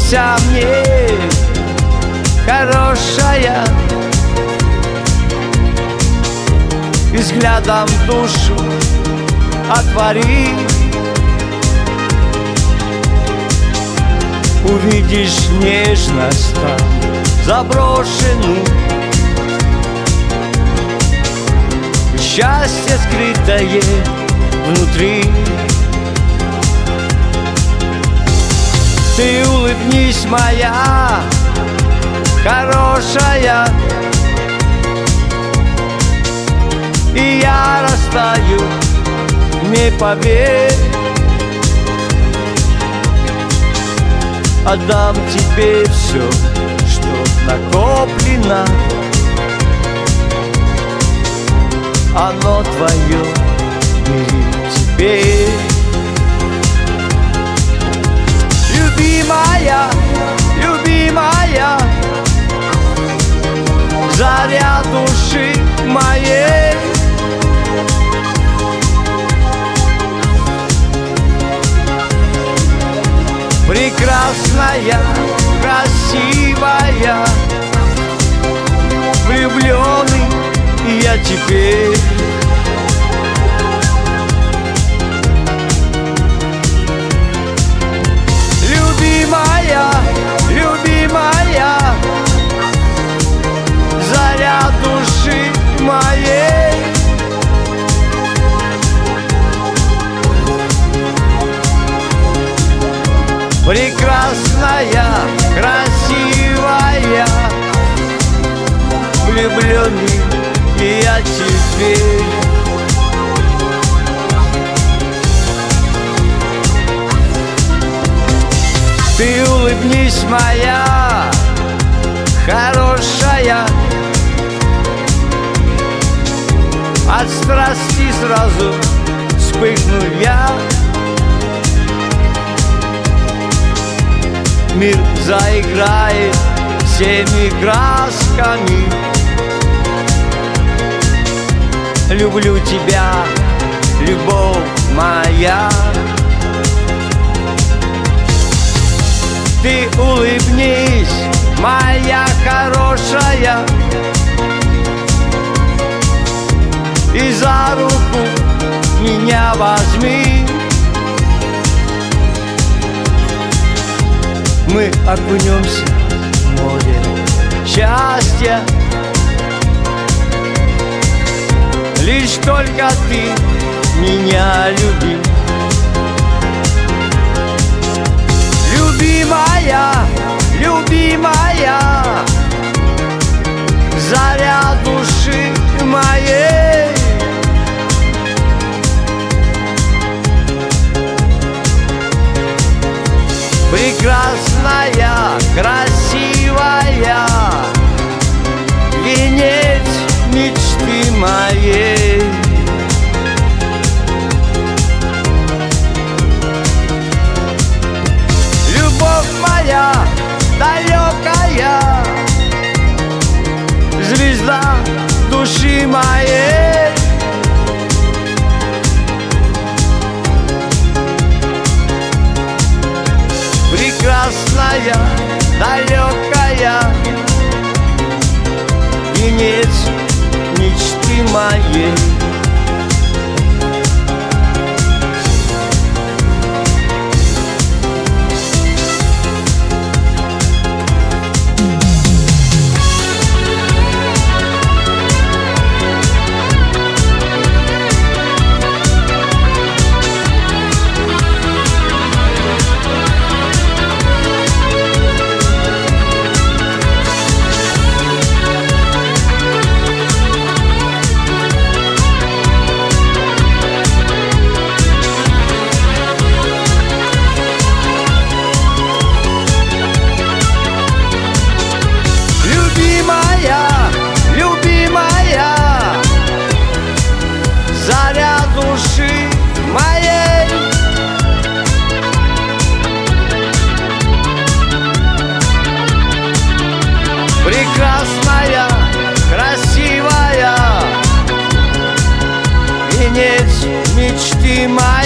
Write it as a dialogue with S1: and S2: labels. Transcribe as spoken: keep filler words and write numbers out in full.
S1: улыбнися мне, хорошая, и взглядом душу отвори. Увидишь нежность там заброшенную, счастье скрытое внутри. Ты улыбнись, моя хорошая, и я растаю, не поверь. Отдам тебе все, что накоплено, оно твое и теперь. Любимая, любимая, заря души моей. Прекрасная, красивая, влюбленный я теперь. Любимая, любимая, заря души моей. Прекрасная, красивая, влюбленный я теперь. Ты улыбнись, моя хорошая, от страсти сразу вспыхну я. Мир заиграет всеми красками. Люблю тебя, любовь моя. Ты улыбнись, моя хорошая, и за руку меня возьми. Мы окунемся в море счастья. Лишь только ты меня люби. Любимая, любимая, заря души моей. Прекрасная, красивая, венец мечты моей. Любовь моя далекая, звезда души моей. Прекрасная, далекая, венец мечты моей. Прекрасная, красивая, венец мечты моей.